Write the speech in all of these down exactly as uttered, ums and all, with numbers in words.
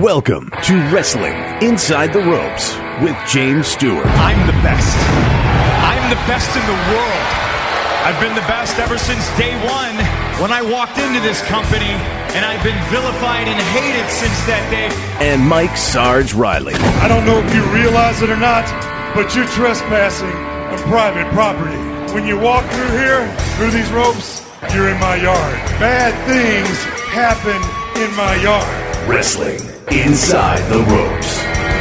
Welcome to Wrestling Inside the Ropes with James Stewart. I'm the best. I'm the best in the world. I've been the best ever since day one when I walked into this company, and I've been vilified and hated since that day. And Mike Sarge Riley. I don't know if you realize it or not, but you're trespassing on private property. When you walk through here, through these ropes, you're in my yard. Bad things happen in my yard. Wrestling Inside the Ropes.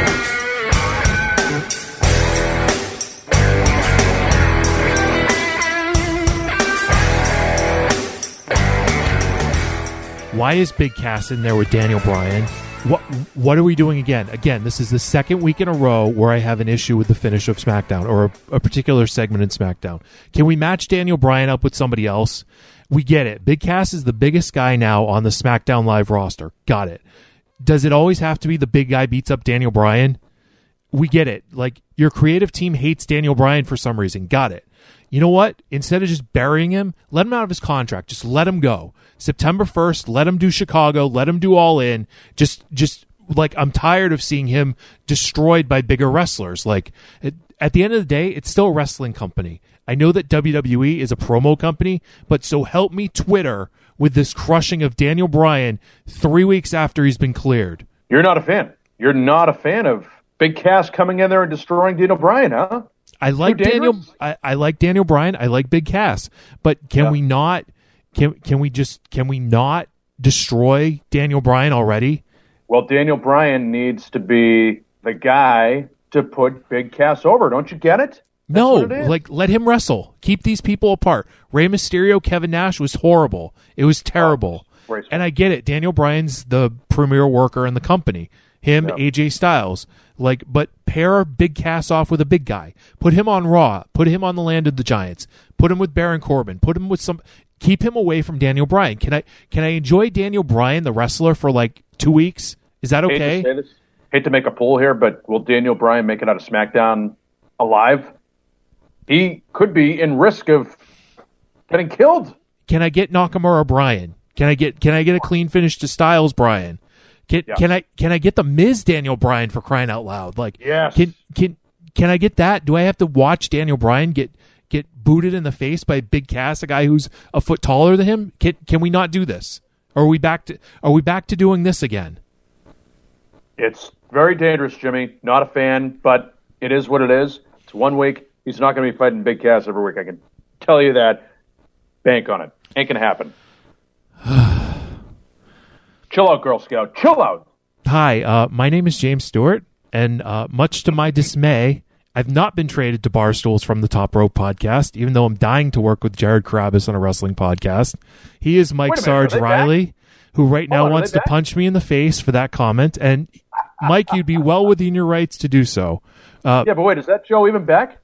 Why is Big Cass in there with Daniel Bryan? What what are we doing again? Again, this is the second week in a row where I have an issue with the finish of SmackDown, or a, a particular segment in SmackDown. Can we match Daniel Bryan up with somebody else? We get it. Big Cass is the biggest guy now on the SmackDown Live roster. Got it. Does it always have to be the big guy beats up Daniel Bryan? We get it. Like, your creative team hates Daniel Bryan for some reason. Got it. You know what? Instead of just burying him, let him out of his contract. Just let him go. September first, let him do Chicago. Let him do All In. Just, just like, I'm tired of seeing him destroyed by bigger wrestlers. Like, it, at the end of the day, it's still a wrestling company. I know that W W E is a promo company, but so help me Twitter with this crushing of Daniel Bryan three weeks after he's been cleared. You're not a fan. You're not a fan of Big Cass coming in there and destroying Daniel Bryan, huh? I like Daniel. I, I like Daniel Bryan. I like Big Cass. But can yeah. we not? Can can we just? Can we not destroy Daniel Bryan already? Well, Daniel Bryan needs to be the guy to put Big Cass over. Don't you get it? That's no, like, let him wrestle. Keep these people apart. Rey Mysterio, Kevin Nash was horrible. It was terrible. Oh, and I get it. Daniel Bryan's the premier worker in the company. Him, yeah. A J Styles. Like, but pair Big Cass off with a big guy. Put him on Raw. Put him on the Land of the Giants. Put him with Baron Corbin. Put him with some. Keep him away from Daniel Bryan. Can I? Can I enjoy Daniel Bryan, the wrestler, for like two weeks? Is that okay? Hate to, say this. Hate to make a poll here, but will Daniel Bryan make it out of SmackDown alive? He could be in risk of getting killed. Can I get Nakamura Bryan? Can I get? Can I get a clean finish to Styles Bryan? Can, yes. can I can I get the Miz Daniel Bryan, for crying out loud? Like, yes. Can can can I get that? Do I have to watch Daniel Bryan get get booted in the face by Big Cass, a guy who's a foot taller than him? Can can we not do this? Or are we back to are we back to doing this again? It's very dangerous, Jimmy. Not a fan, but it is what it is. It's one week. He's not going to be fighting Big Cass every week. I can tell you that. Bank on it. Ain't going to happen. Chill out, Girl Scout. Chill out. Hi, uh, my name is James Stewart, and uh, much to my dismay, I've not been traded to Barstools from the Top Rope podcast, even though I'm dying to work with Jared Carabas on a wrestling podcast. He is Mike Sarge Riley, back? who right now on, wants to back? punch me in the face for that comment. And Mike, you'd be well within your rights to do so. Uh, yeah, but wait, is that show even back?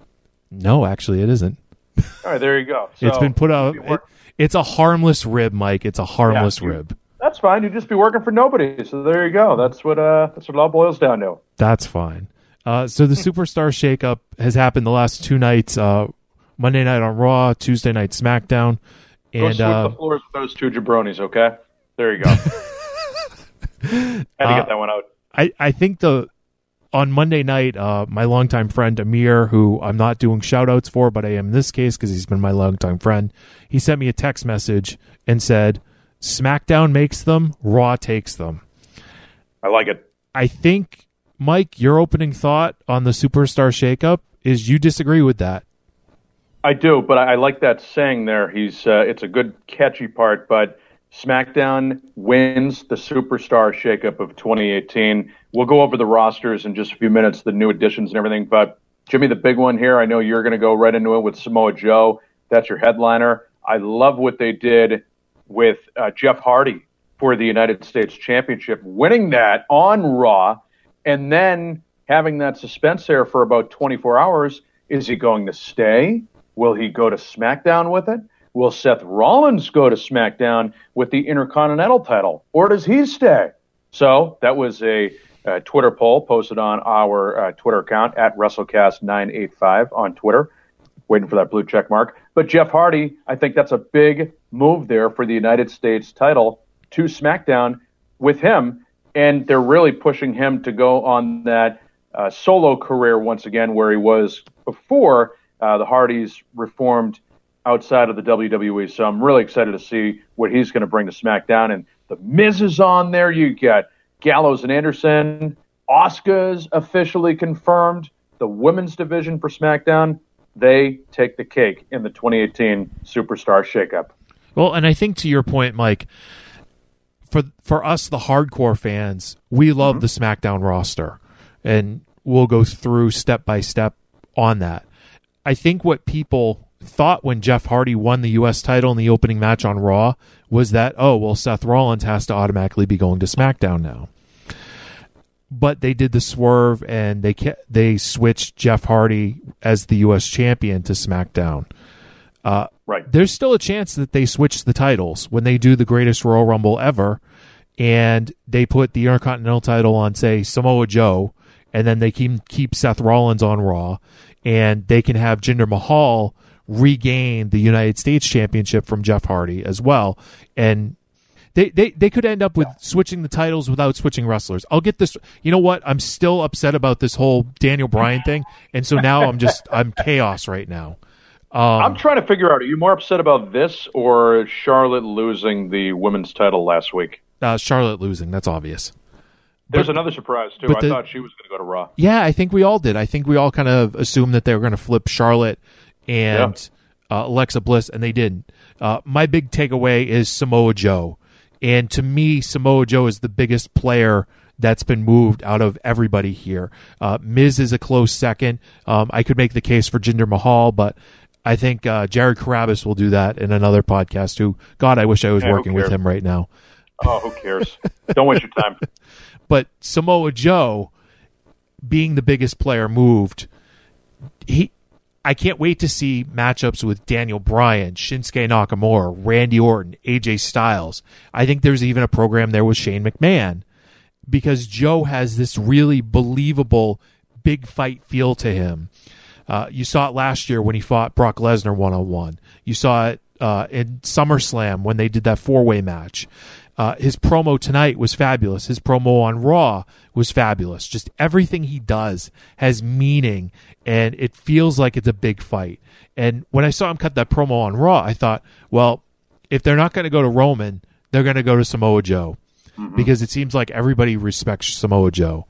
No, actually, it isn't. All right, there you go. So, it's been put out. It, it's a harmless rib, Mike. It's a harmless yeah, rib. That's fine. You'd just be working for nobody. So there you go. That's what uh, that's what it all boils down to. That's fine. Uh, so the Superstar shakeup has happened the last two nights. Uh, Monday night on Raw, Tuesday night SmackDown. And, go sweep uh, the floors with those two jabronis, okay? There you go. Had to uh, get that one out. I, I think the on Monday night, uh, my longtime friend Amir, who I'm not doing shout-outs for, but I am in this case because he's been my longtime friend, he sent me a text message and said, SmackDown makes them, Raw takes them. I like it. I think, Mike, your opening thought on the Superstar shakeup is you disagree with that. I do, but I like that saying there. He's uh, it's a good catchy part, but SmackDown wins the Superstar shakeup of twenty eighteen. We'll go over the rosters in just a few minutes, the new additions and everything. But Jimmy, the big one here, I know you're going to go right into it with Samoa Joe. That's your headliner. I love what they did with uh, Jeff Hardy for the United States Championship, winning that on Raw, and then having that suspense there for about twenty-four hours. Is he going to stay? Will he go to SmackDown with it? Will Seth Rollins go to SmackDown with the Intercontinental title? Or does he stay? So that was a, a Twitter poll posted on our uh, Twitter account at WrestleCast nine eighty-five on Twitter. Waiting for that blue check mark. But Jeff Hardy, I think that's a big move there for the United States title to SmackDown with him. and they're really pushing him to go on that uh, solo career once again, where he was before uh, the Hardys reformed outside of the W W E. So I'm really excited to see what he's going to bring to SmackDown. And the Miz is on there. You got Gallows and Anderson. Asuka's officially confirmed. The women's division for SmackDown, they take the cake in the twenty eighteen Superstar Shakeup. Well, and I think to your point, Mike, for for us, the hardcore fans, we love mm-hmm. the SmackDown roster. And we'll go through step by step on that. I think what people thought when Jeff Hardy won the U S title in the opening match on Raw was that, oh, well, Seth Rollins has to automatically be going to SmackDown now. But they did the swerve and they they switched Jeff Hardy as the U S champion to SmackDown. Uh, right. There's still a chance that they switch the titles when they do the greatest Royal Rumble ever, and they put the Intercontinental title on, say, Samoa Joe, and then they keep keep Seth Rollins on Raw, and they can have Jinder Mahal regain the United States Championship from Jeff Hardy as well, and They, they they could end up with switching the titles without switching wrestlers. I'll get this. You know what? I'm still upset about this whole Daniel Bryan thing, and so now I'm just I'm chaos right now. Um, I'm trying to figure out: are you more upset about this or Charlotte losing the women's title last week? Uh, Charlotte losing. That's obvious. There's but, another surprise too. I the, thought she was going to go to Raw. Yeah, I think we all did. I think we all kind of assumed that they were going to flip Charlotte and yeah. uh, Alexa Bliss, and they didn't. Uh, my big takeaway is Samoa Joe. And to me, Samoa Joe is the biggest player that's been moved out of everybody here. Uh, Miz is a close second. Um, I could make the case for Jinder Mahal, but I think uh, Jared Carabas will do that in another podcast. Who, God, I wish I was yeah, working with him right now. Oh, who cares? Don't waste your time. But Samoa Joe, being the biggest player moved, he... I can't wait to see matchups with Daniel Bryan, Shinsuke Nakamura, Randy Orton, A J Styles. I think there's even a program there with Shane McMahon because Joe has this really believable big fight feel to him. Uh, you saw it last year when he fought Brock Lesnar one-on-one. You saw it uh, in SummerSlam when they did that four-way match. Uh, his promo tonight was fabulous. His promo on Raw was fabulous. Just everything he does has meaning, and it feels like it's a big fight. And when I saw him cut that promo on Raw, I thought, well, if they're not going to go to Roman, they're going to go to Samoa Joe, mm-hmm. because it seems like everybody respects Samoa Joe.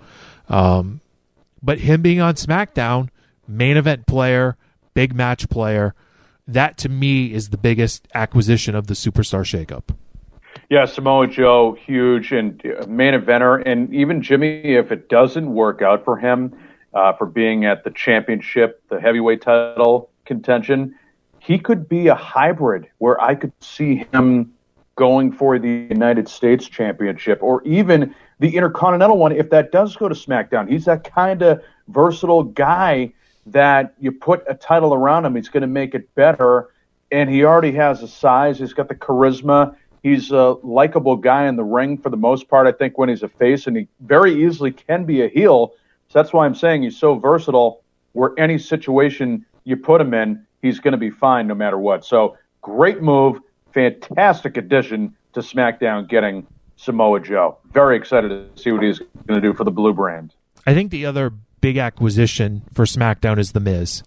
Um, but him being on SmackDown, main event player, big match player, that to me is the biggest acquisition of the Superstar Shakeup. Yeah, Samoa Joe, huge and main eventer. And even Jimmy, if it doesn't work out for him uh, for being at the championship, the heavyweight title contention, he could be a hybrid where I could see him going for the United States Championship or even the Intercontinental one if that does go to SmackDown. He's that kind of versatile guy that you put a title around him, he's going to make it better. And he already has the size. He's got the charisma. He's a likable guy in the ring for the most part, I think, when he's a face, and he very easily can be a heel. So that's why I'm saying he's so versatile where any situation you put him in, he's going to be fine no matter what. So great move, fantastic addition to SmackDown getting Samoa Joe. Very excited to see what he's going to do for the Blue brand. I think the other big acquisition for SmackDown is The Miz.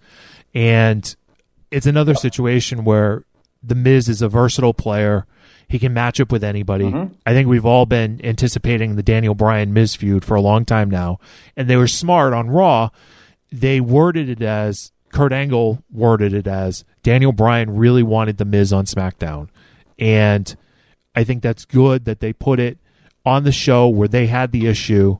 And it's another situation where The Miz is a versatile player. He can match up with anybody. Mm-hmm. I think we've all been anticipating the Daniel Bryan-Miz feud for a long time now. And they were smart on Raw. They worded it as, Kurt Angle worded it as, Daniel Bryan really wanted The Miz on SmackDown. And I think that's good that they put it on the show where they had the issue.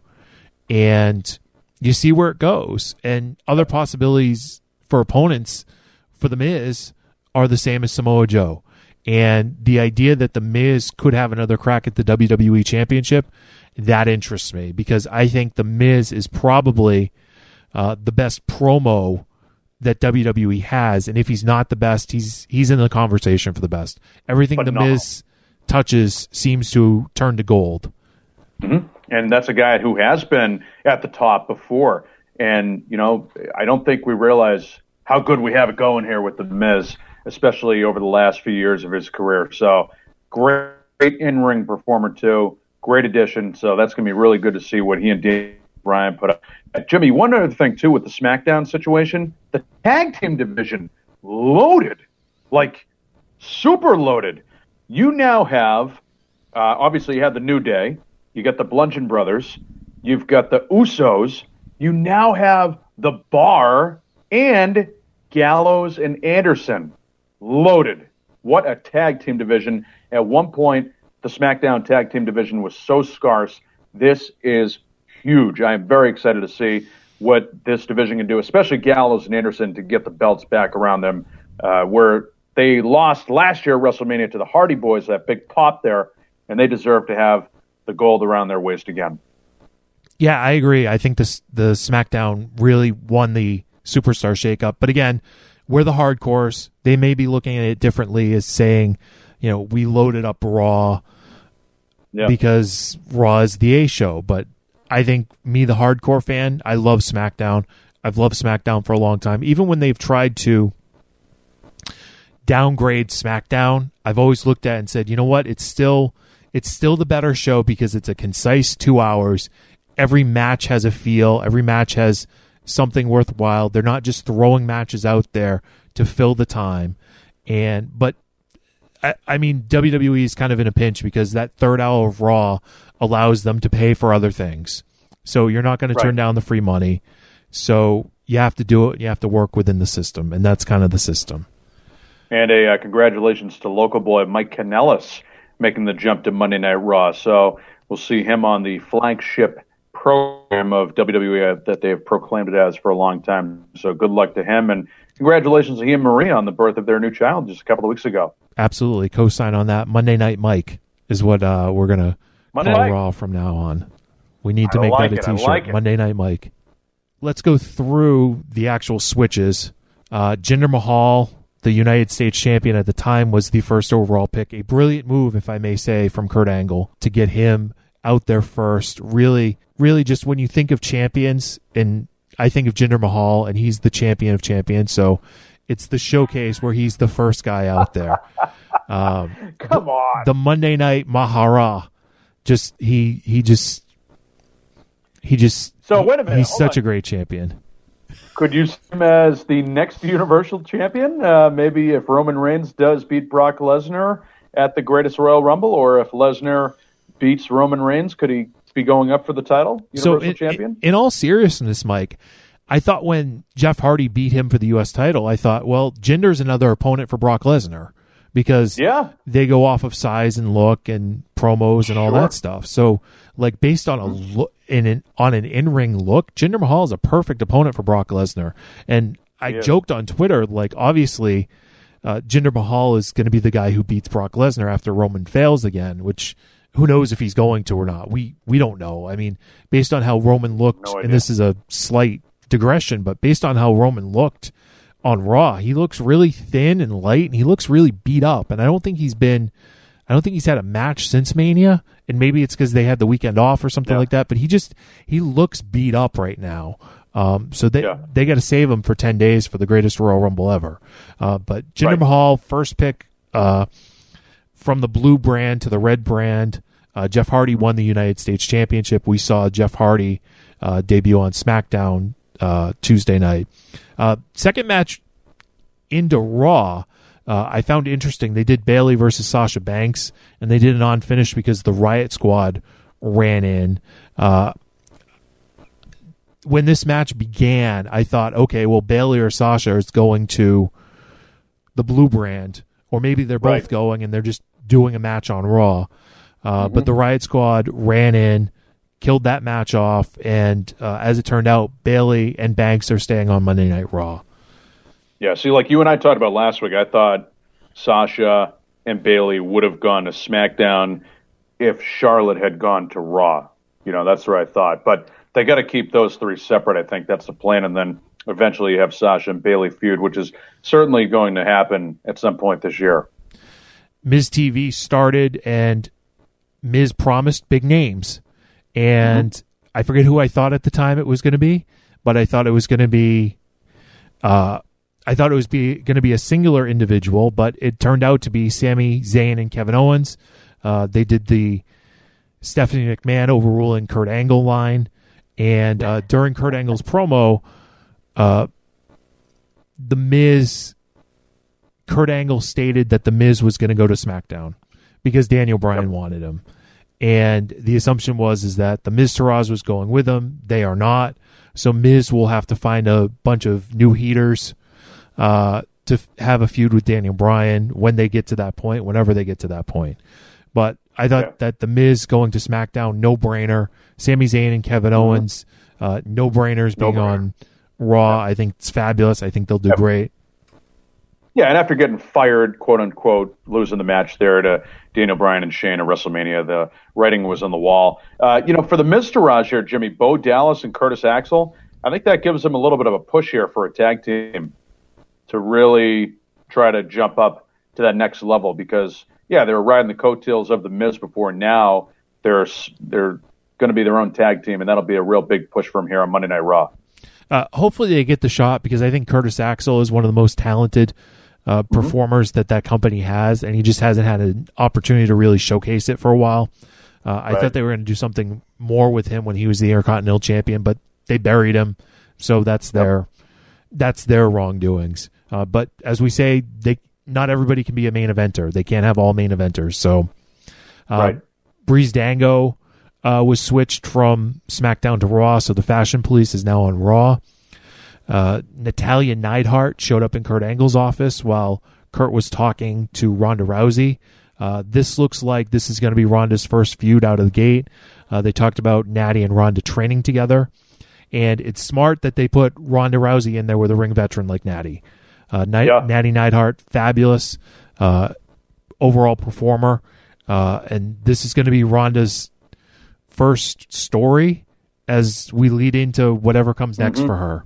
And you see where it goes. And other possibilities for opponents for The Miz are the same as Samoa Joe. And the idea that The Miz could have another crack at the W W E Championship, that interests me because I think The Miz is probably uh, the best promo that W W E has. And if he's not the best, he's he's in the conversation for the best. Everything but The no. Miz touches seems to turn to gold. Mm-hmm. And that's a guy who has been at the top before. And, you know, I don't think we realize how good we have it going here with The Miz, especially over the last few years of his career. So great in-ring performer, too. great addition. So that's going to be really good to see what he and Daniel Bryan put up. Uh, Jimmy, one other thing, too, with the SmackDown situation, the tag team division loaded, like super loaded. You now have, uh, obviously, you have the New Day. You got the Bludgeon Brothers. You've got the Usos. You now have the Bar and Gallows and Anderson loaded. What a tag team division. At one point, the SmackDown tag team division was so scarce. This is huge. I am very excited to see what this division can do, especially Gallows and Anderson, to get the belts back around them, uh, where they lost last year at WrestleMania to the Hardy Boys, that big pop there, and they deserve to have the gold around their waist again. Yeah, I agree. I think this the SmackDown really won the Superstar shakeup. But again, we're the hardcores. They may be looking at it differently as saying, you know, we loaded up Raw yeah. because Raw is the A show. But I think me, the hardcore fan, I love SmackDown. I've loved SmackDown for a long time. Even when they've tried to downgrade SmackDown, I've always looked at it and said, you know what, it's still it's still the better show because it's a concise two hours. Every match has a feel. Every match has something worthwhile. They're not just throwing matches out there to fill the time. And but I, I mean, W W E is kind of in a pinch because that third hour of Raw allows them to pay for other things. So you're not going to right. turn down the free money. So you have to do it. You have to work within the system, and that's kind of the system. And a uh, congratulations to local boy Mike Kanellis making the jump to Monday Night Raw. So we'll see him on the flagship program of W W E that they have proclaimed it as for a long time. So good luck to him, and congratulations to he and Maria on the birth of their new child just a couple of weeks ago. Absolutely. Co-sign on that. Monday Night Mike is what uh, we're going to call Night. Raw from now on. We need to I make like that a it. I t-shirt. like it. Monday Night Mike. Let's go through the actual switches. Uh, Jinder Mahal, the United States champion at the time, was the first overall pick. A brilliant move, if I may say, from Kurt Angle to get him out there first. Really, really just when you think of champions, and I think of Jinder Mahal, and he's the champion of champions, so it's the showcase where he's the first guy out there. Um, Come on. The, the Monday Night Mahara, just he he just he just So he, wait a minute. he's Hold such on. a great champion. Could you see him as the next Universal Champion? Uh, maybe if Roman Reigns does beat Brock Lesnar at the Greatest Royal Rumble, or if Lesnar beats Roman Reigns, could he be going up for the title, Universal so in, Champion? In, in all seriousness, Mike, I thought when Jeff Hardy beat him for the U S title, I thought, well, Jinder's another opponent for Brock Lesnar because Yeah. they go off of size and look and promos and all Sure. that stuff. So, like based on a look in an on an in ring look, Jinder Mahal is a perfect opponent for Brock Lesnar. And I He is. joked on Twitter, like obviously, uh, Jinder Mahal is going to be the guy who beats Brock Lesnar after Roman fails again, which. Who knows if he's going to or not? We we don't know. I mean, based on how Roman looked, No idea. and this is a slight digression, but based on how Roman looked on Raw, he looks really thin and light, and he looks really beat up. And I don't think he's been, I don't think he's had a match since Mania. And maybe it's because they had the weekend off or something Yeah. like that. But he just he looks beat up right now. Um, so they Yeah. they got to save him for ten days for the greatest Royal Rumble ever. Uh, but Jinder Right. Mahal, first pick. Uh, From the blue brand to the red brand, uh, Jeff Hardy won the United States Championship. We saw Jeff Hardy uh, debut on SmackDown uh, Tuesday night. Uh, second match into Raw, uh, I found interesting. They did Bayley versus Sasha Banks, and they did an on-finish because the Riot Squad ran in. Uh, when this match began, I thought, okay, well, Bayley or Sasha is going to the blue brand, or maybe they're both Right. going and they're just doing a match on Raw. Uh, Mm-hmm. But the Riot Squad ran in, killed that match off, and uh, as it turned out, Bayley and Banks are staying on Monday Night Raw. Yeah, see, like you and I talked about last week, I thought Sasha and Bayley would have gone to SmackDown if Charlotte had gone to Raw. You know, that's what I thought. But they got to keep those three separate. I think that's the plan. And then eventually you have Sasha and Bayley feud, which is certainly going to happen at some point this year. Miz T V started, and Miz promised big names. And mm-hmm. I forget who I thought at the time it was going to be, but I thought it was going to be uh, I thought it was be going to be a singular individual, but it turned out to be Sami Zayn and Kevin Owens. Uh, they did the Stephanie McMahon overruling Kurt Angle line. And uh, during Kurt Angle's promo, uh, The Miz, Kurt Angle stated that The Miz was going to go to SmackDown because Daniel Bryan yep. wanted him. And the assumption was is that the Miz Taraz was going with him. They are not. So Miz will have to find a bunch of new heaters uh, to f- have a feud with Daniel Bryan when they get to that point, whenever they get to that point. But I thought yeah. that the Miz going to SmackDown, no-brainer. Sami Zayn and Kevin mm-hmm. Owens, uh, no-brainers being no-brainer. on Raw. Yeah. I think it's fabulous. I think they'll do yep. great. Yeah, and after getting fired, quote-unquote, losing the match there to Daniel Bryan and Shane at WrestleMania, the writing was on the wall. Uh, you know, for the Miz Taraj here, Jimmy, Bo Dallas and Curtis Axel, I think that gives them a little bit of a push here for a tag team to really try to jump up to that next level because, yeah, they were riding the coattails of the Miz before. Now they're, they're going to be their own tag team, and that'll be a real big push for them here on Monday Night Raw. Uh, hopefully they get the shot because I think Curtis Axel is one of the most talented Uh, mm-hmm. performers that that company has, and he just hasn't had an opportunity to really showcase it for a while. Uh, I right. thought they were going to do something more with him when he was the Intercontinental Champion, but they buried him, so that's their yep. that's their wrongdoings. Uh, but as we say, they not everybody can be a main eventer. They can't have all main eventers. So, uh, right. Breeze Dango uh, was switched from SmackDown to Raw, so the Fashion Police is now on Raw. Uh, Natalia Neidhart showed up in Kurt Angle's office while Kurt was talking to Ronda Rousey. Uh, this looks like this is going to be Ronda's first feud out of the gate. Uh, they talked about Natty and Ronda training together, and it's smart that they put Ronda Rousey in there with a ring veteran like Natty. Uh, Ni- yeah. Natty Neidhart, fabulous uh, overall performer, uh, and this is going to be Ronda's first story as we lead into whatever comes next mm-hmm. for her.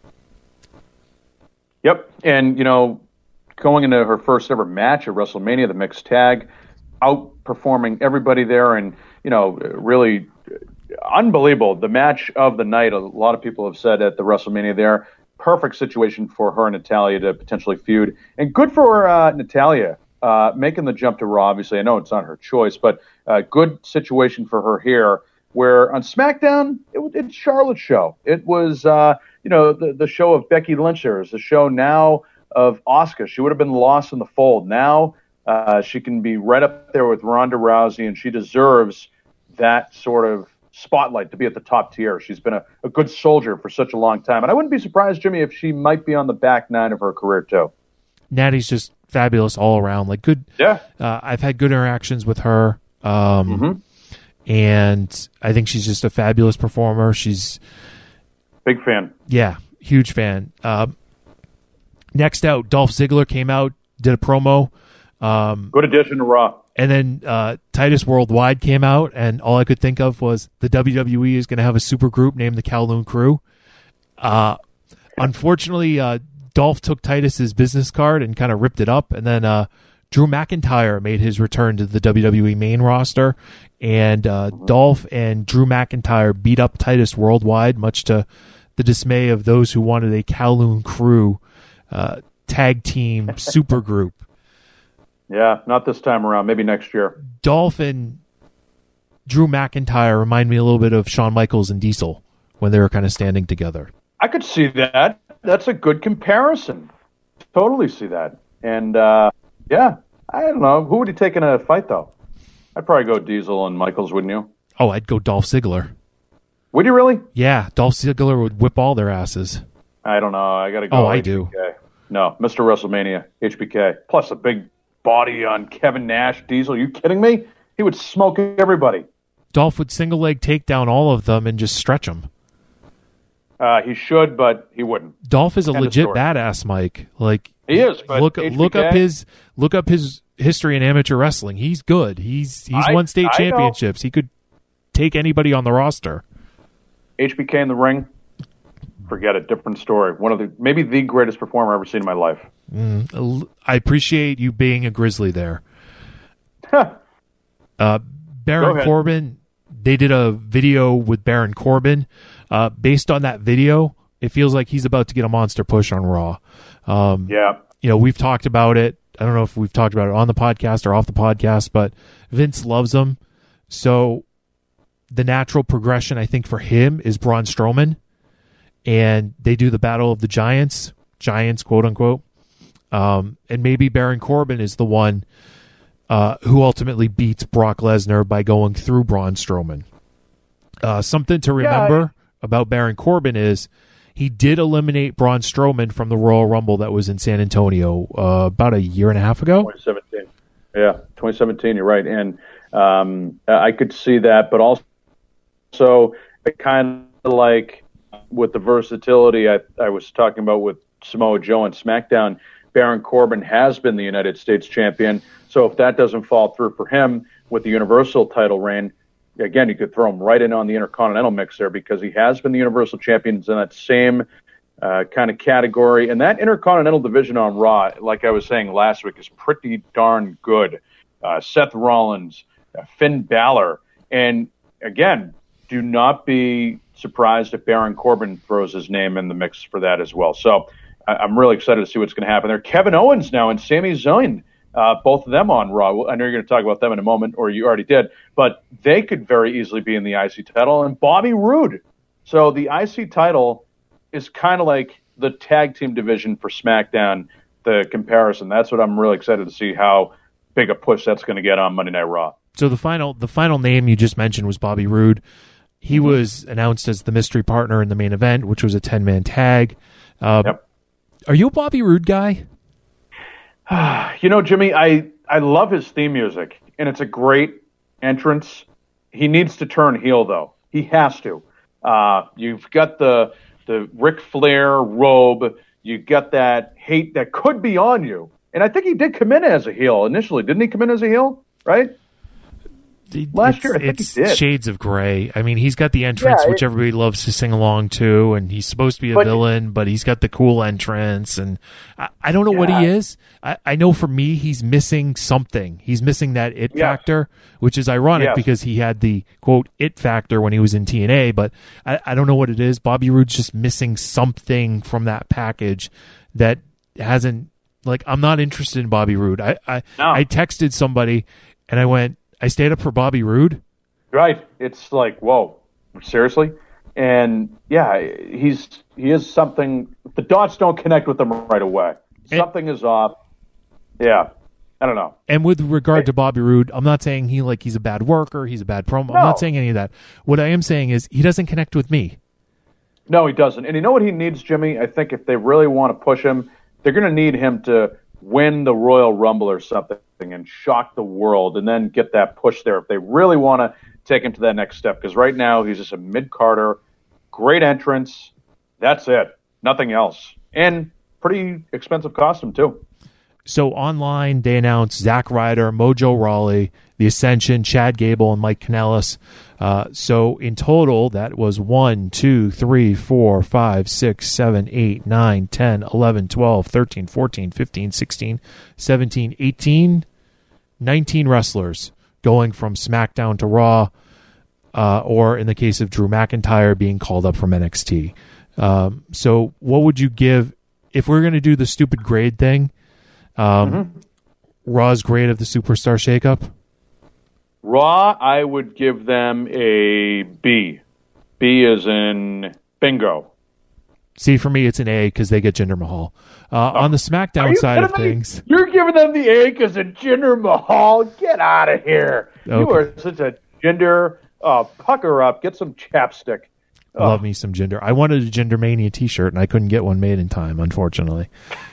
Yep, and, you know, going into her first ever match at WrestleMania, the mixed tag, outperforming everybody there and, you know, really unbelievable. The match of the night, a lot of people have said at the WrestleMania there, perfect situation for her and Natalia to potentially feud. And good for uh, Natalia uh, making the jump to Raw. Obviously, I know it's not her choice, but a good situation for her here where on SmackDown, it, it's Charlotte's show. It was... Uh, You know, the, the show of Becky Lynch there is the show now of Asuka. She would have been lost in the fold. Now uh, she can be right up there with Ronda Rousey, and she deserves that sort of spotlight to be at the top tier. She's been a, a good soldier for such a long time. And I wouldn't be surprised, Jimmy, if she might be on the back nine of her career, too. Natty's just fabulous all around. Like good. Yeah. Uh, I've had good interactions with her. Um, mm-hmm. And I think she's just a fabulous performer. She's... Big fan. Yeah, huge fan. Uh, next out, Dolph Ziggler came out, did a promo. Um, Good addition to Raw. And then uh, Titus Worldwide came out, and all I could think of was the W W E is going to have a super group named the Kowloon Crew. Uh, unfortunately, uh, Dolph took Titus's business card and kind of ripped it up, and then uh, Drew McIntyre made his return to the W W E main roster, and uh, Dolph and Drew McIntyre beat up Titus Worldwide, much to the dismay of those who wanted a Kowloon Crew uh, tag team supergroup. Yeah, not this time around. Maybe next year. Dolph and Drew McIntyre remind me a little bit of Shawn Michaels and Diesel when they were kind of standing together. I could see that. That's a good comparison. Totally see that. And, uh, yeah, I don't know. Who would you take in a fight, though? I'd probably go Diesel and Michaels, wouldn't you? Oh, I'd go Dolph Ziggler. Would you really? Yeah, Dolph Ziggler would whip all their asses. I don't know. I got to go. Oh, I H B K. do. No, Mister WrestleMania, H B K. Plus a big body on Kevin Nash, Diesel. Are you kidding me? He would smoke everybody. Dolph would single leg take down all of them and just stretch them. Uh, he should, but he wouldn't. Dolph is a End legit badass, Mike. Like he is. But look, H B K? look up his look up his history in amateur wrestling. He's good. He's he's I, won state I championships. know. He could take anybody on the roster. H B K in the ring, forget it. Different story. One of the maybe the greatest performer I've ever seen in my life. Mm, I appreciate you being a Grizzly there. uh, Baron Corbin. They did a video with Baron Corbin. Uh, based on that video, it feels like he's about to get a monster push on Raw. Um, yeah. You know, we've talked about it. I don't know if we've talked about it on the podcast or off the podcast, but Vince loves him. So the natural progression, I think, for him is Braun Strowman, and they do the Battle of the Giants, Giants, quote unquote, um, and maybe Baron Corbin is the one uh, who ultimately beats Brock Lesnar by going through Braun Strowman. Uh, something to remember yeah, I... about Baron Corbin is he did eliminate Braun Strowman from the Royal Rumble that was in San Antonio uh, about a year and a half ago. twenty seventeen Yeah, twenty seventeen You're right, and um, I could see that, but also. So it kind of like with the versatility I, I was talking about with Samoa Joe and SmackDown, Baron Corbin has been the United States champion. So if that doesn't fall through for him with the Universal title reign, again, you could throw him right in on the Intercontinental mix there because he has been the Universal champion in that same uh, kind of category. And that Intercontinental division on Raw, like I was saying last week, is pretty darn good. Uh, Seth Rollins, uh, Finn Balor, and again, do not be surprised if Baron Corbin throws his name in the mix for that as well. So I- I'm really excited to see what's going to happen there. Kevin Owens now and Sami Zayn, uh, both of them on Raw. I know you're going to talk about them in a moment, or you already did, but they could very easily be in the I C title. And Bobby Roode. So the I C title is kind of like the tag team division for SmackDown, the comparison. That's what I'm really excited to see how big a push that's going to get on Monday Night Raw. So the final the final name you just mentioned was Bobby Roode. He mm-hmm. was announced as the mystery partner in the main event, which was a ten-man tag. Uh, yep. Are you a Bobby Roode guy? You know, Jimmy, I, I love his theme music, and it's a great entrance. He needs to turn heel, though. He has to. Uh, you've got the the Ric Flair robe. You've got that hate that could be on you. And I think he did come in as a heel initially. Didn't he come in as a heel, right? Last it's, year, I think it's he did. Shades of gray. I mean, he's got the entrance, yeah, it, which everybody loves to sing along to, and he's supposed to be a but, villain, but he's got the cool entrance, and I, I don't know yeah. what he is. I, I know for me, he's missing something. He's missing that it yes. factor, which is ironic yes. because he had the, quote, it factor when he was in T N A, but I, I don't know what it is. Bobby Roode's just missing something from that package that hasn't, like, I'm not interested in Bobby Roode. I, I, no. I texted somebody, and I went, I stayed up for Bobby Roode. Right. It's like, whoa, seriously? And yeah, he's he is something. The dots don't connect with him right away. And, something is off. Yeah, I don't know. And with regard hey. to Bobby Roode, I'm not saying he like he's a bad worker, he's a bad promo. No. I'm not saying any of that. What I am saying is he doesn't connect with me. No, he doesn't. And you know what he needs, Jimmy? I think if they really want to push him, they're going to need him to win the Royal Rumble or something and shock the world and then get that push there if they really want to take him to that next step. Because right now he's just a mid-carder, great entrance. That's it. Nothing else. And pretty expensive costume, too. So online, they announced Zack Ryder, Mojo Rawley, The Ascension, Chad Gable, and Mike Kanellis. Uh, so in total, that was one, two, three, four, five, six, seven, eight, nine, ten, eleven, twelve, thirteen, fourteen, fifteen, sixteen, seventeen, eighteen, nineteen wrestlers going from SmackDown to Raw, uh, or in the case of Drew McIntyre being called up from N X T. Um, so what would you give, if we're going to do the stupid grade thing, um, mm-hmm. Raw's grade of the Superstar Shakeup? Raw, I would give them a B. B is in bingo. See, for me, it's an A because they get Jinder Mahal. Uh, oh. On the SmackDown side of me? things... You're giving them the A because of Jinder Mahal? Get out of here. Okay. You are such a Jinder... Oh, pucker up. Get some chapstick. Oh. Love me some Jinder. I wanted a Jinder Mania t-shirt, and I couldn't get one made in time, unfortunately.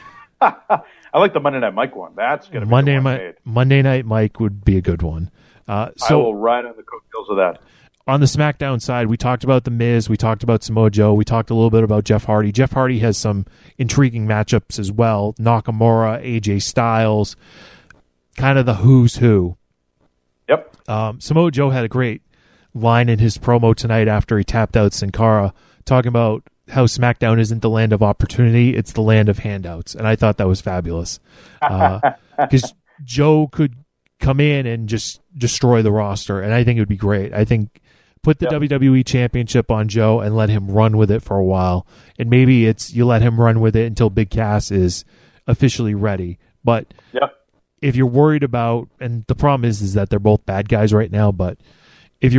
I like the Monday Night Mike one. That's going to be Monday, the one Ma- made. Monday Night Mike would be a good one. Uh, so I will ride on the coattails of that. On the SmackDown side, we talked about The Miz, we talked about Samoa Joe, we talked a little bit about Jeff Hardy. Jeff Hardy has some intriguing matchups as well. Nakamura, A J Styles, kind of the who's who. Yep. Um, Samoa Joe had a great line in his promo tonight after he tapped out Sin Cara, talking about how SmackDown isn't the land of opportunity, it's the land of handouts. And I thought that was fabulous. Because uh, Joe could come in and just destroy the roster, and I think it would be great. I think put the yep. W W E Championship on Joe and let him run with it for a while, and maybe it's you let him run with it until Big Cass is officially ready. But yep. if you're worried about, and the problem is is that they're both bad guys right now, but if you're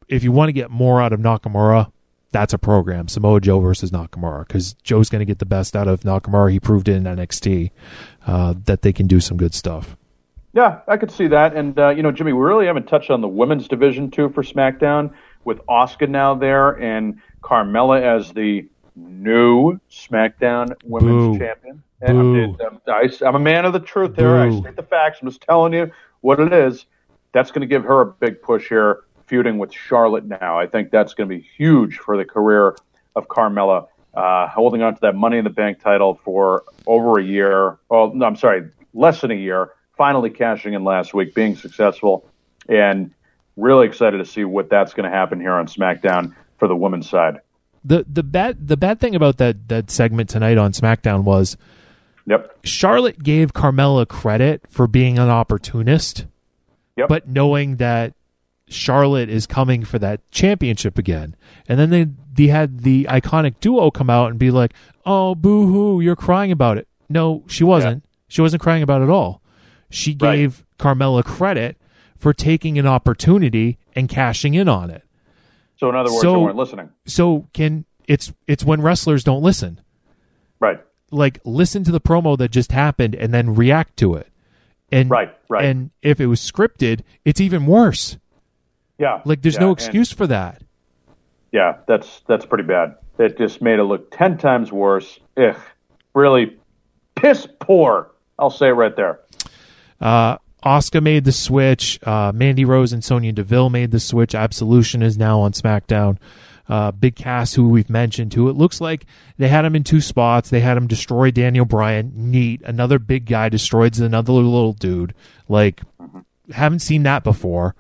if you want to get more out of Nakamura, that's a program. Samoa Joe versus Nakamura, because Joe's going to get the best out of Nakamura. He proved it in N X T uh, that they can do some good stuff. Yeah, I could see that. And, uh, you know, Jimmy, we really haven't touched on the women's division, too, for SmackDown, with Asuka now there and Carmella as the new SmackDown Women's Boo. Champion. And I'm, I'm, I, I'm a man of the truth there. I state the facts. I'm just telling you what it is. That's going to give her a big push here, feuding with Charlotte now. I think that's going to be huge for the career of Carmella, uh, holding on to that Money in the Bank title for over a year. Well, no, I'm sorry, less than a year. Finally cashing in last week, being successful, and really excited to see what that's going to happen here on SmackDown for the women's side. The the bad the bad thing about that that segment tonight on SmackDown was, yep, Charlotte gave Carmella credit for being an opportunist, yep, but knowing that Charlotte is coming for that championship again, and then they they had the iconic duo come out and be like, "Oh, boo hoo, you're crying about it." No, she wasn't. Yeah. She wasn't crying about it at all. She gave right. Carmella credit for taking an opportunity and cashing in on it. So in other words, so, they weren't listening. So can it's it's when wrestlers don't listen. Right. Like, listen to the promo that just happened and then react to it. And right, right. And if it was scripted, it's even worse. Yeah. Like, there's yeah. no excuse and, for that. Yeah, that's that's pretty bad. It just made it look ten times worse. Ugh. Really piss poor. I'll say it right there. Uh, Asuka made the switch. Uh, Mandy Rose and Sonya Deville made the switch. Absolution is now on SmackDown. Uh, Big Cass, who we've mentioned, who it looks like they had him in two spots. They had him destroy Daniel Bryan. Neat. Another big guy destroys another little dude. Like, mm-hmm. haven't seen that before.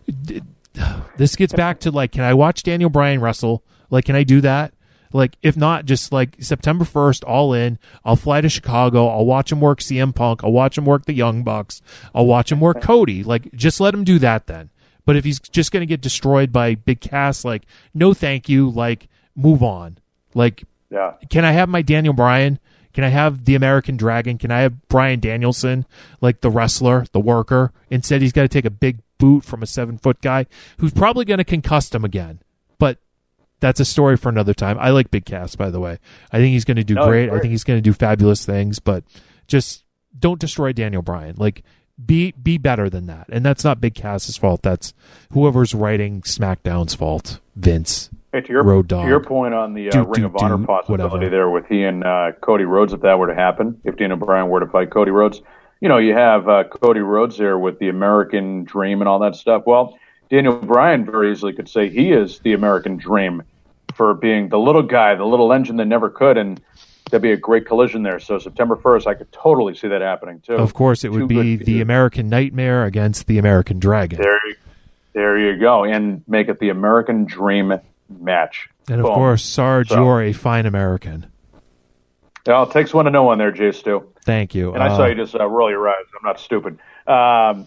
This gets back to, like, can I watch Daniel Bryan wrestle? Like, can I do that? Like, if not, just like September first, all in. I'll fly to Chicago. I'll watch him work C M Punk. I'll watch him work the Young Bucks. I'll watch him work Cody. Like, just let him do that then. But if he's just going to get destroyed by Big Cass, like, no thank you. Like, move on. Like, yeah. Can I have my Daniel Bryan? Can I have the American Dragon? Can I have Bryan Danielson, like the wrestler, the worker? Instead, he's got to take a big boot from a seven-foot guy who's probably going to concuss him again. But that's a story for another time. I like Big Cass, by the way. I think he's going to do no, great. great. I think he's going to do fabulous things, but just don't destroy Daniel Bryan. Like, be be better than that. And that's not Big Cass's fault. That's whoever's writing SmackDown's fault. Vince, hey, to your, Road Dogg. To your point on the uh, do, Ring do, of Honor do, possibility whatever. there with he and uh, Cody Rhodes, if that were to happen, if Daniel Bryan were to fight Cody Rhodes, you know, you have uh, Cody Rhodes there with the American Dream and all that stuff. Well, Daniel Bryan very easily could say he is the American Dream for being the little guy, the little engine that never could, and there'd be a great collision there. So September first, I could totally see that happening, too. Of course, it would Too be the American Nightmare against the American Dragon. There, there you go, and make it the American Dream match. And, of Boom. course, Sarge, so, you're a fine American. Well, it takes one to know one there, Jay Stu. Thank you. And uh, I saw you just uh, roll your eyes. I'm not stupid. Um,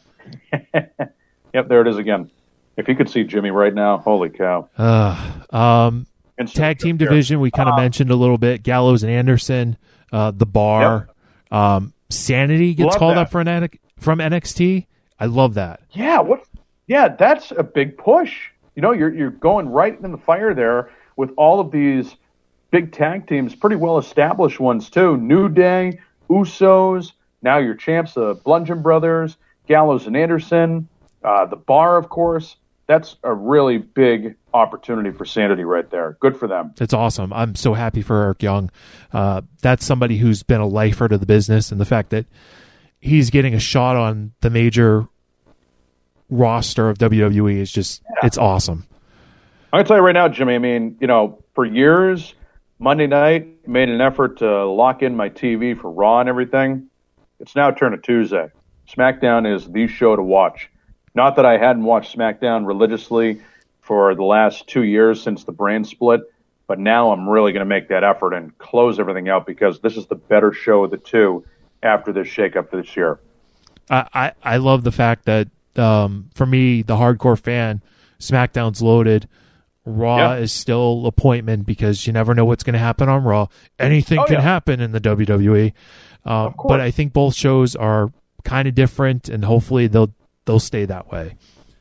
yep, there it is again. If you could see Jimmy right now, holy cow. Uh, um, tag team division, we kind of uh, mentioned a little bit. Gallows and Anderson, uh, The Bar. Yep. Um, Sanity gets called that. up for an, from N X T. I love that. Yeah, what? Yeah, that's a big push. You know, you're you're going right in the fire there with all of these big tag teams, pretty well established ones too. New Day, Usos, now your champs, the Bludgeon Brothers, Gallows and Anderson, uh, The Bar, of course. That's a really big opportunity for Sanity right there. Good for them. It's awesome. I'm so happy for Eric Young. Uh, that's somebody who's been a lifer to the business, and the fact that he's getting a shot on the major roster of W W E is just, yeah. It's awesome. I'm going to tell you right now, Jimmy, I mean, you know, for years, Monday night, made an effort to lock in my T V for Raw and everything. It's now turned to Tuesday. SmackDown is the show to watch. Not that I hadn't watched SmackDown religiously for the last two years since the brand split, but now I'm really going to make that effort and close everything out because this is the better show of the two after this shakeup this year. I, I, I love the fact that, um, for me, the hardcore fan, SmackDown's loaded. Raw yeah. is still appointment because you never know what's going to happen on Raw. Anything oh, can yeah. happen in the W W E. Uh, but I think both shows are kind of different, and hopefully they'll they'll stay that way.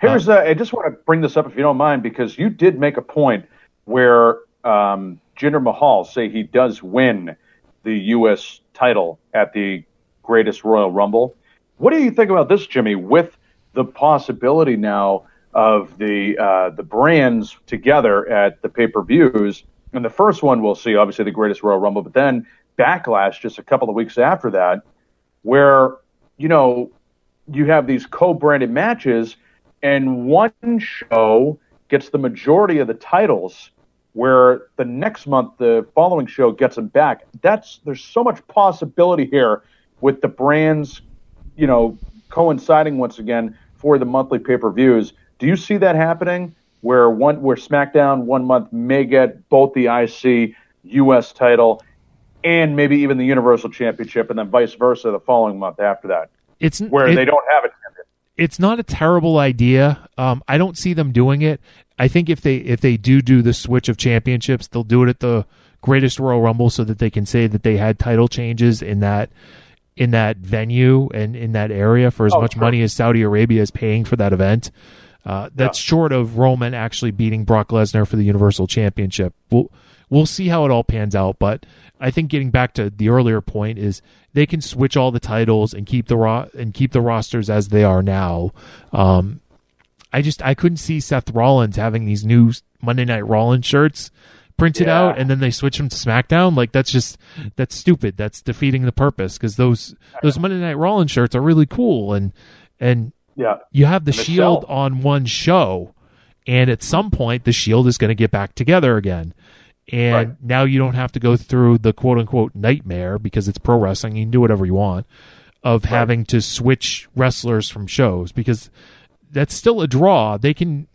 Here's, uh, I just want to bring this up if you don't mind, because you did make a point where um, Jinder Mahal say he does win the U S title at the Greatest Royal Rumble. What do you think about this, Jimmy, with the possibility now of the uh, the brands together at the pay-per-views? And the first one we'll see, obviously, the Greatest Royal Rumble, but then Backlash just a couple of weeks after that, where, you know, you have these co-branded matches, and one show gets the majority of the titles, where the next month, the following show gets them back. That's there's so much possibility here with the brands, you know, coinciding once again for the monthly pay-per-views. Do you see that happening, where one where SmackDown one month may get both the I C, U S title, and maybe even the Universal Championship, and then vice versa the following month after that, it's where it, they don't have a champion? It's not a terrible idea. Um, I don't see them doing it. I think if they if they do do the switch of championships, they'll do it at the Greatest Royal Rumble so that they can say that they had title changes in that in that venue and in that area for as oh, much sure. money as Saudi Arabia is paying for that event. Uh, that's yeah. short of Roman actually beating Brock Lesnar for the Universal Championship. We'll we'll see how it all pans out, but I think getting back to the earlier point is they can switch all the titles and keep the ro- and keep the rosters as they are now. Um, I just I couldn't see Seth Rollins having these new Monday Night Rollins shirts printed yeah. out and then they switch them to SmackDown. Like that's just that's stupid. That's defeating the purpose, because those those Monday Night Rollins shirts are really cool, and and yeah. you have the and Shield Michelle. on one show, and at some point the Shield is going to get back together again. And right. now you don't have to go through the quote-unquote nightmare, because it's pro wrestling. You can do whatever you want, of right. having to switch wrestlers from shows, because that's still a draw. They can,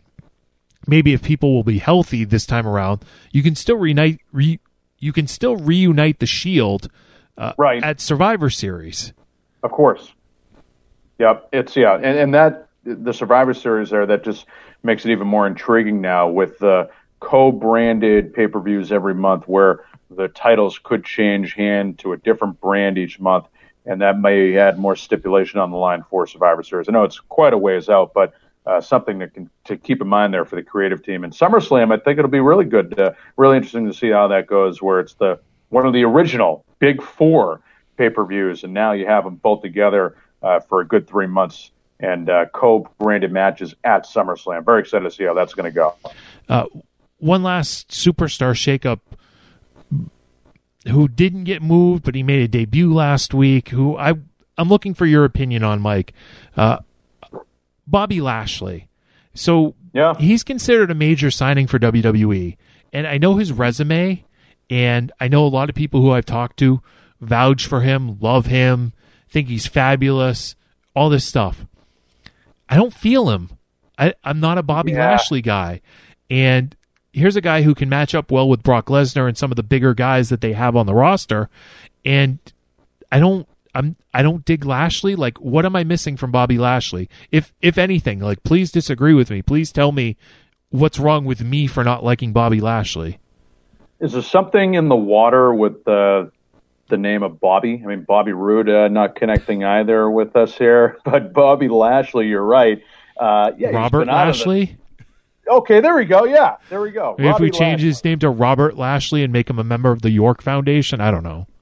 maybe if people will be healthy this time around, you can still reunite, re, you can still reunite the Shield uh, right. at Survivor Series. Of course. Yep. It's, yeah. And, and that, the Survivor Series there, that just makes it even more intriguing now with the co-branded pay-per-views every month, where the titles could change hand to a different brand each month, and that may add more stipulation on the line for Survivor Series. I know it's quite a ways out, but uh, something to, to keep in mind there for the creative team. And SummerSlam, I think it'll be really good, uh, really interesting to see how that goes, where it's the one of the original Big Four pay-per-views, and now you have them both together uh, for a good three months and uh, co-branded matches at SummerSlam. Very excited to see how that's going to go. Uh, One last superstar shakeup who didn't get moved, but he made a debut last week, who I, I'm looking for your opinion on, Mike. Uh, Bobby Lashley. So yeah. he's considered a major signing for W W E. And I know his resume, and I know a lot of people who I've talked to vouch for him, love him, think he's fabulous, all this stuff. I don't feel him. I, I'm not a Bobby yeah. Lashley guy. And here's a guy who can match up well with Brock Lesnar and some of the bigger guys that they have on the roster. And I don't, I'm, I don't dig Lashley. Like, what am I missing from Bobby Lashley? If, if anything, like, please disagree with me. Please tell me what's wrong with me for not liking Bobby Lashley. Is there something in the water with the the name of Bobby? I mean, Bobby Roode uh, not connecting either with us here, but Bobby Lashley, you're right. Uh, yeah, Robert Lashley. Okay, there we go. Yeah, there we go. Maybe if we Robbie change Lashley. his name to Robert Lashley and make him a member of the York Foundation, I don't know.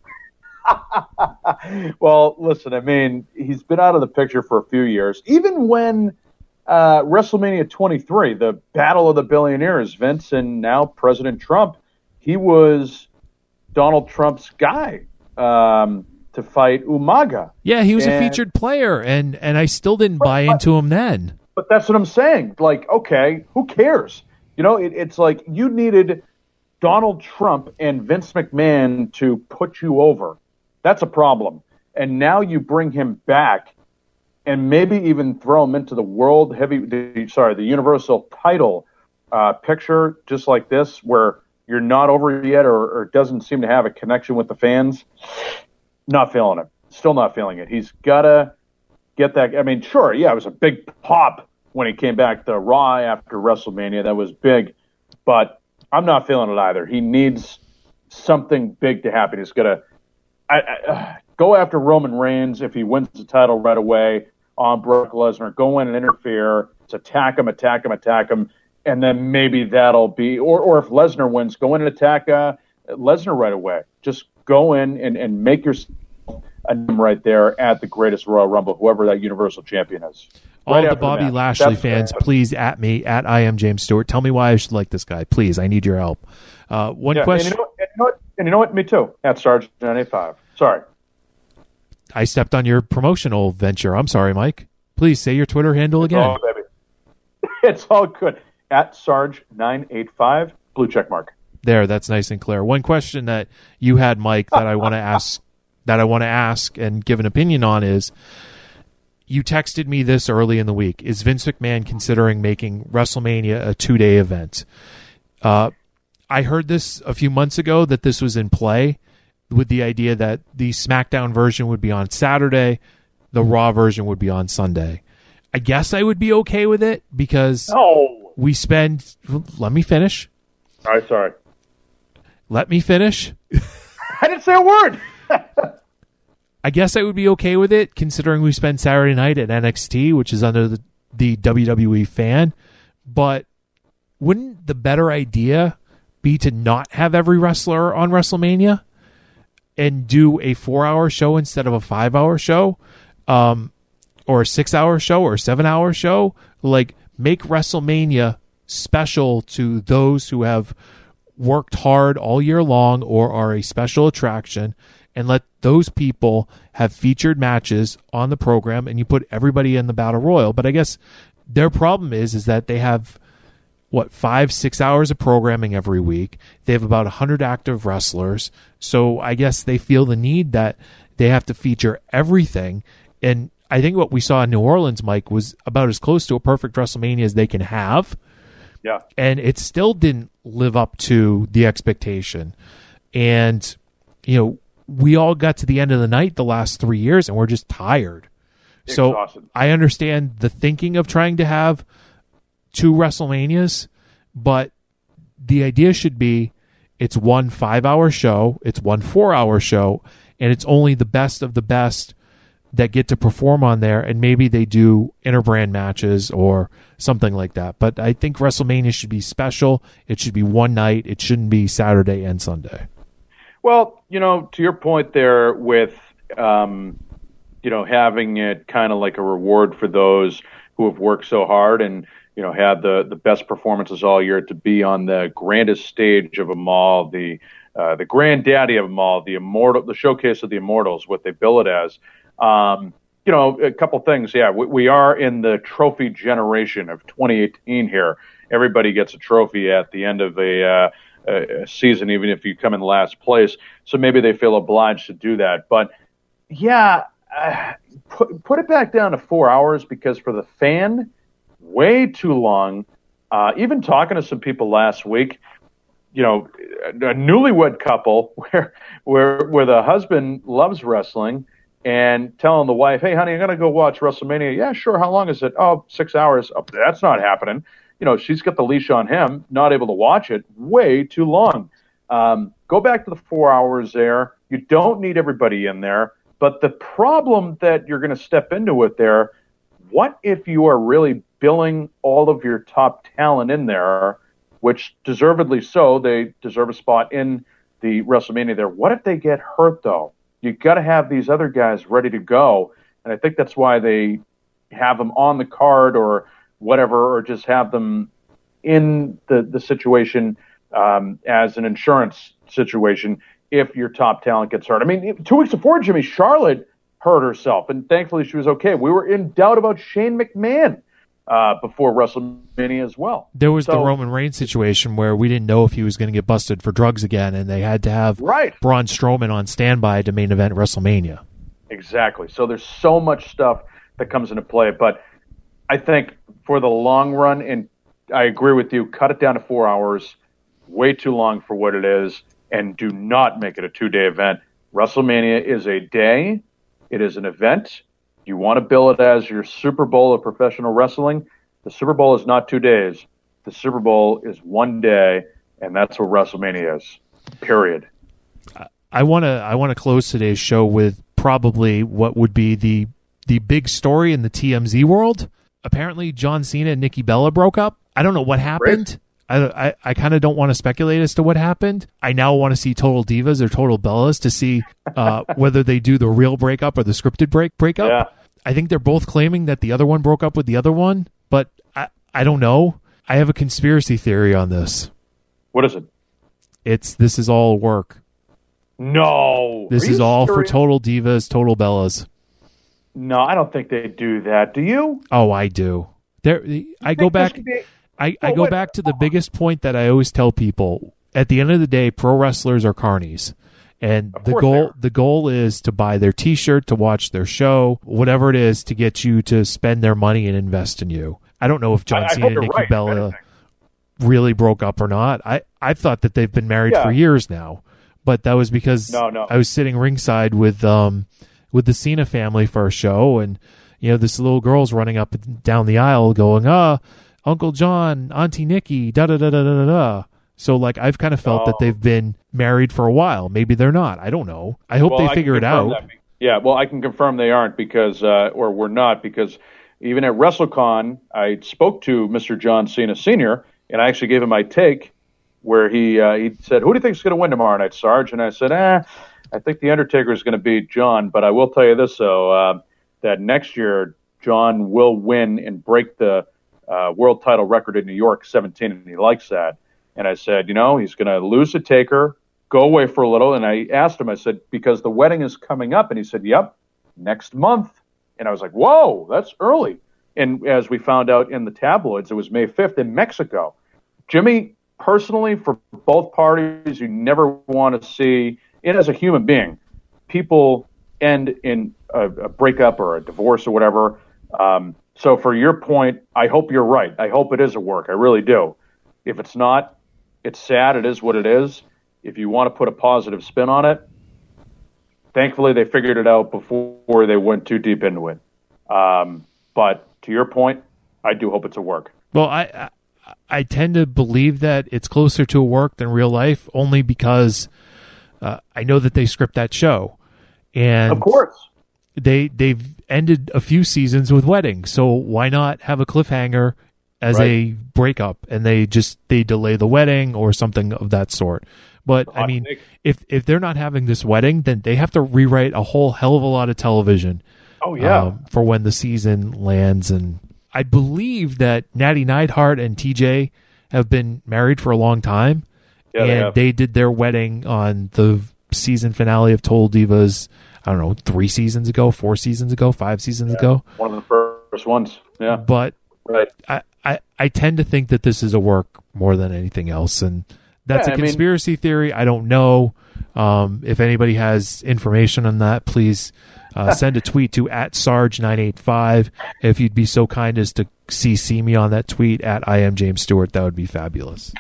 Well, listen, I mean, he's been out of the picture for a few years. Even when uh, WrestleMania twenty-three, the Battle of the Billionaires, Vince and now President Trump, he was Donald Trump's guy um, to fight Umaga. Yeah, he was and, a featured player, and, and I still didn't buy but, into him then. But that's what I'm saying. Like, okay, who cares? You know, it, it's like you needed Donald Trump and Vince McMahon to put you over. That's a problem. And now you bring him back and maybe even throw him into the world heavy, the, sorry, the universal title uh, picture just like this, where you're not over yet or, or doesn't seem to have a connection with the fans. Not feeling it. Still not feeling it. He's got to get that. I mean, sure, yeah, it was a big pop when he came back to Raw after WrestleMania. That was big. But I'm not feeling it either. He needs something big to happen. He's got to I, I, uh, go after Roman Reigns if he wins the title right away on Brock Lesnar. Go in and interfere. attack him, attack him, attack him, and then maybe that'll be, or, or if Lesnar wins, go in and attack uh, Lesnar right away. Just go in and, and make yourself a name right there at the greatest Royal Rumble, whoever that Universal Champion is. All Right the after Bobby that. Lashley That's fans, bad. please at me, at I am James Stewart. Tell me why I should like this guy. Please, I need your help. Uh, one Yeah, question. And you, know, and, you know what, and you know what? Me too. At Sarge nine eighty-five. Sorry. I stepped on your promotional venture. I'm sorry, Mike. Please say your Twitter handle again. Oh, baby. It's all good. At Sarge nine eighty-five, blue check mark. There, that's nice and clear. One question that you had, Mike, that I want to ask, that I want to ask and give an opinion on is, you texted me this early in the week. Is Vince McMahon considering making WrestleMania a two-day event? Uh, I heard this a few months ago that this was in play, with the idea that the SmackDown version would be on Saturday, the Raw version would be on Sunday. I guess I would be okay with it because Oh. we spend. Let me finish. All right, sorry. Let me finish. I didn't say a word. I guess I would be okay with it, considering we spend Saturday night at N X T, which is under the, the W W E fan. But wouldn't the better idea be to not have every wrestler on WrestleMania and do a four-hour show instead of a five-hour show, um, or a six-hour show, or a seven-hour show? Like, make WrestleMania special to those who have worked hard all year long or are a special attraction, and let those people have featured matches on the program, and you put everybody in the Battle Royal. But I guess their problem is is that they have, what, five, six hours of programming every week. They have about one hundred active wrestlers. So I guess they feel the need that they have to feature everything. And I think what we saw in New Orleans, Mike, was about as close to a perfect WrestleMania as they can have. Yeah. And it still didn't live up to the expectation. And, you know, we all got to the end of the night the last three years and we're just tired. So Exhausted. I understand the thinking of trying to have two WrestleManias, but the idea should be it's one five-hour show, it's one four-hour show, and it's only the best of the best that get to perform on there, and maybe they do interbrand matches or something like that. But I think WrestleMania should be special. It should be one night. It shouldn't be Saturday and Sunday. Well, you know, to your point there with, um, you know, having it kind of like a reward for those who have worked so hard and, you know, had the, the best performances all year to be on the grandest stage of them all, the uh, the granddaddy of them all, the immortal, the showcase of the immortals, what they bill it as. Um, you know, a couple things. Yeah, we, we are in the trophy generation of twenty eighteen here. Everybody gets a trophy at the end of a, uh, a season, even if you come in last place. So maybe they feel obliged to do that. But yeah, uh, put, put it back down to four hours because for the fan, way too long. Uh, even talking to some people last week, you know, a newlywed couple where where where the husband loves wrestling and telling the wife, hey, honey, I'm going to go watch WrestleMania. Yeah, sure. How long is it? Oh, six hours. Oh, that's not happening. You know, she's got the leash on him, not able to watch it. Way too long. Um, go back to the four hours there. You don't need everybody in there. But the problem that you're going to step into with there, what if you are really billing all of your top talent in there, which deservedly so, they deserve a spot in the WrestleMania there. What if they get hurt, though? You got to have these other guys ready to go. And I think that's why they have them on the card or whatever, or just have them in the, the situation um, as an insurance situation if your top talent gets hurt. I mean, two weeks before, Jimmy, Charlotte hurt herself, and thankfully she was okay. We were in doubt about Shane McMahon uh, before WrestleMania as well. There was so, the Roman Reigns situation where we didn't know if he was going to get busted for drugs again, and they had to have right. Braun Strowman on standby to main event WrestleMania. Exactly. So there's so much stuff that comes into play, but I think for the long run, and I agree with you, cut it down to four hours, way too long for what it is, and do not make it a two-day event. WrestleMania is a day. It is an event. You want to bill it as your Super Bowl of professional wrestling. The Super Bowl is not two days. The Super Bowl is one day, and that's what WrestleMania is, period. I want to I want to close today's show with probably what would be the the big story in the T M Z world. apparently John Cena and Nikki Bella broke up. I don't know what happened. I, I, I kind of don't want to speculate as to what happened. I now want to see Total Divas or Total Bellas to see uh, whether they do the real breakup or the scripted break breakup. Yeah. I think they're both claiming that the other one broke up with the other one, but I, I don't know. I have a conspiracy theory on this. What is it? It's this is all work. No. This Are is you all serious? for Total Divas, Total Bellas. No, I don't think they do that. Do you? Oh, I do. There, I go think this back. could be- I, I Well, go wait. back to the biggest point that I always tell people. At the end of the day, pro wrestlers are carnies. And Of the course they goal are. the goal is to buy their T-shirt, to watch their show, whatever it is, to get you to spend their money and invest in you. I don't know if John I- I Cena hope and you're Nikki right, if Bella anything. really broke up or not. I, I thought that they've been married Yeah. for years now, but that was because No, no. I was sitting ringside with um with the Cena family for a show, and you know this little girl's running up and down the aisle going, "Ah, Uncle John, Auntie Nikki, da da da da da da." So like I've kind of felt Oh. that they've been married for a while. Maybe they're not. I don't know. I hope Well, they I can figure it confirm out. that. Yeah, well, I can confirm they aren't because, uh, or we're not because even at WrestleCon, I spoke to Mister John Cena Senior and I actually gave him my take where he uh, he said, "Who do you think is going to win tomorrow night, Sarge?" And I said, "Eh, I think the Undertaker is going to beat John, but I will tell you this though, uh, that next year John will win and break the uh, world title record in New York, seventeen, and he likes that." And I said, you know, he's going to lose to Taker, go away for a little. And I asked him, I said, because the wedding is coming up. And he said, yep, next month. And I was like, whoa, that's early. And as we found out in the tabloids, it was May fifth in Mexico. Jimmy, personally, for both parties, you never want to see, and as a human being, people end in a, a breakup or a divorce or whatever. Um, so for your point, I hope you're right. I hope it is a work. I really do. If it's not, it's sad. It is what it is. If you want to put a positive spin on it, thankfully they figured it out before they went too deep into it. Um, but to your point, I do hope it's a work. Well, I, I I tend to believe that it's closer to a work than real life, only because uh, I know that they script that show, and Of course. they they've ended a few seasons with weddings. So why not have a cliffhanger as Right. a breakup, and they just they delay the wedding or something of that sort. But I Hot mean, take. if if they're not having this wedding, then they have to rewrite a whole hell of a lot of television. Oh, yeah. um, for when the season lands. And I believe that Natty Neidhart and T J have been married for a long time, Yeah, they and have. they did their wedding on the season finale of Total Divas. I don't know, three seasons ago, four seasons ago, five seasons ago. One of the first ones. Yeah. But Right. I, I, I tend to think that this is a work more than anything else, and that's Yeah, a I mean- conspiracy theory. I don't know. Um, if anybody has information on that, please uh, send a tweet to at Sarge nine eight five. If you'd be so kind as to C C me on that tweet at I am James Stewart, that would be fabulous.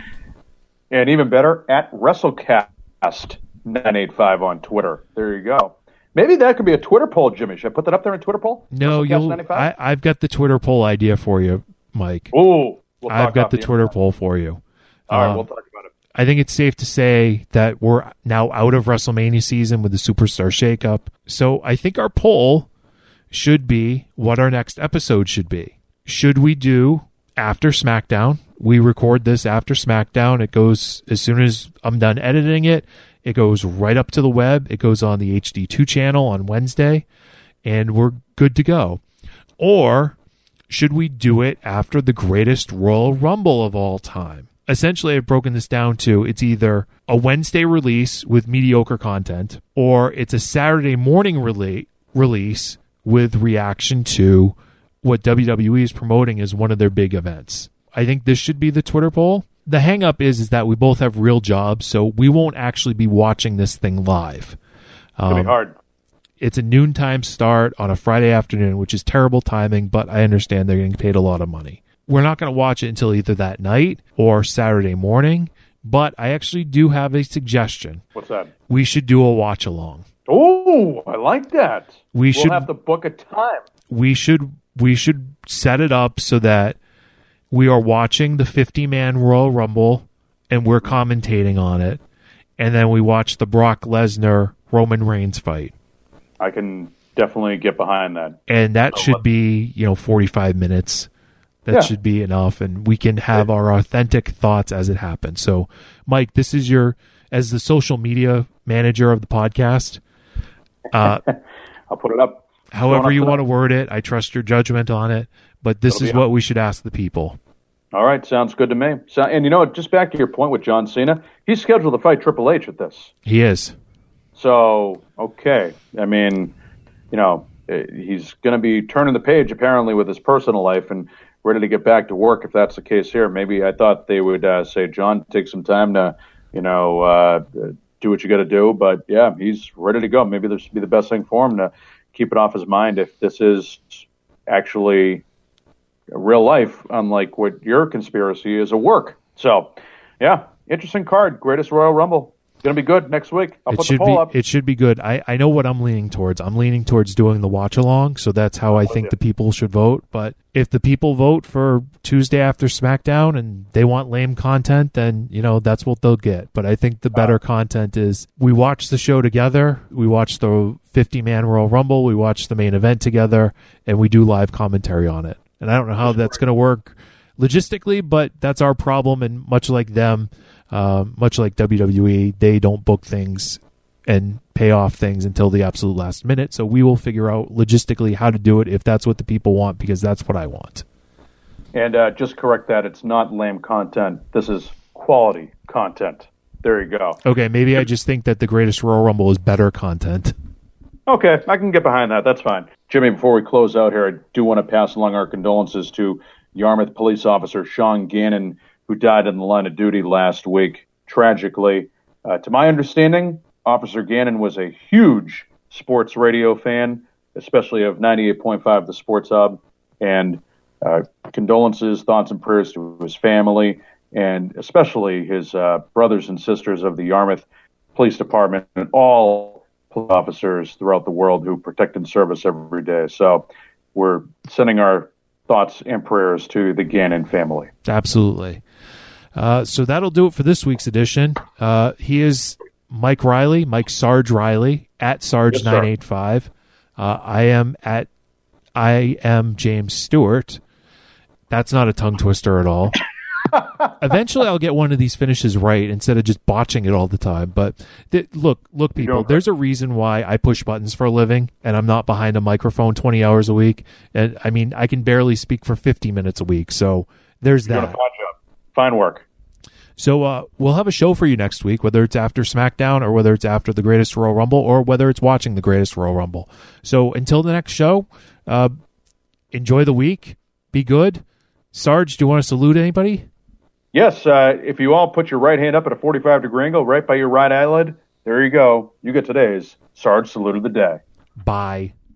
And even better, at WrestleCast nine eight five on Twitter. There you go. Maybe that could be a Twitter poll, Jimmy. Should I put that up there in Twitter poll? No, WrestleCast you'll. ninety-five? I, I've got the Twitter poll idea for you, Mike. Ooh. We'll I've talk got off the Twitter internet. poll for you. All right, Um, we'll talk about it. I think it's safe to say that we're now out of WrestleMania season with the Superstar Shakeup. So I think our poll should be what our next episode should be. Should we do after SmackDown? We record this after SmackDown. It goes as soon as I'm done editing it. It goes right up to the web. It goes on the H D two channel on Wednesday, and we're good to go. Or should we do it after the greatest Royal Rumble of all time? Essentially, I've broken this down to it's either a Wednesday release with mediocre content, or it's a Saturday morning rela- release with reaction to what W W E is promoting as one of their big events. I think this should be the Twitter poll. The hang up is, is that we both have real jobs, so we won't actually be watching this thing live. It'll Um, be hard. It's a noontime start on a Friday afternoon, which is terrible timing, but I understand they're getting paid a lot of money. We're not going to watch it until either that night or Saturday morning, but I actually do have a suggestion. What's that? We should do a watch along. Oh, I like that. We we'll should- have to book a time. We should we should set it up so that we are watching the fifty-man Royal Rumble and we're commentating on it, and then we watch the Brock Lesnar Roman Reigns fight. I can definitely get behind that. And that should be, you know, forty-five minutes. That Yeah. should be enough, and we can have our authentic thoughts as it happens. So, Mike, this is your, as the social media manager of the podcast, uh, I'll put it up. however Going you up want to word it. I trust your judgment on it, but this It'll is be what up. we should ask the people. All right, sounds good to me. So, and you know, just back to your point with John Cena, he's scheduled to fight Triple H at this. He is. So, okay. I mean, you know, eh, he's going to be turning the page apparently with his personal life and ready to get back to work if that's the case here. Maybe I thought they would uh, say, John, take some time to, you know, uh, do what you got to do. But, yeah, he's ready to go. Maybe this would be the best thing for him to keep it off his mind if this is actually real life, unlike what your conspiracy is a work. So, yeah, interesting card. Greatest Royal Rumble. Going to be good next week. I'll It put the should poll be. up. It should be good. I, I know what I'm leaning towards. I'm leaning towards doing the watch along. So that's how I think the people should vote. But if the people vote for Tuesday after SmackDown and they want lame content, then you know that's what they'll get. But I think the better content is we watch the show together. We watch the fifty man Royal Rumble. We watch the main event together, and we do live commentary on it. And I don't know how that's going to work logistically, but that's our problem. And much like them. Uh, much like W W E, they don't book things and pay off things until the absolute last minute. So we will figure out logistically how to do it if that's what the people want, because that's what I want. And uh, just correct that. It's not lame content. This is quality content. There you go. Okay, maybe I just think that the Greatest Royal Rumble is better content. Okay, I can get behind that. That's fine. Jimmy, before we close out here, I do want to pass along our condolences to Yarmouth police officer Sean Gannon, who died in the line of duty last week, tragically. Uh, to my understanding, Officer Gannon was a huge sports radio fan, especially of ninety-eight point five, the Sports Hub, and uh, condolences, thoughts, and prayers to his family, and especially his uh, brothers and sisters of the Yarmouth Police Department and all police officers throughout the world who protect and serve us every day. So we're sending our thoughts and prayers to the Gannon family. Absolutely. Uh, so that'll do it for this week's edition. Uh, he is Mike Riley, Mike Sarge Riley, at Sarge nine eight five. Uh, I am at I am James Stewart. That's not a tongue twister at all. Eventually, I'll get one of these finishes right instead of just botching it all the time. But th- look, look, people, there's a reason why I push buttons for a living, and I'm not behind a microphone twenty hours a week. And I mean, I can barely speak for fifty minutes a week. So there's You're that. doing a fine job. Fine work. So uh, we'll have a show for you next week, whether it's after SmackDown or whether it's after the Greatest Royal Rumble or whether it's watching the Greatest Royal Rumble. So until the next show, uh, enjoy the week. Be good. Sarge, do you want to salute anybody? Yes, uh, if you all put your right hand up at a forty-five degree angle right by your right eyelid, there you go. You get today's Sarge Salute of the Day. Bye.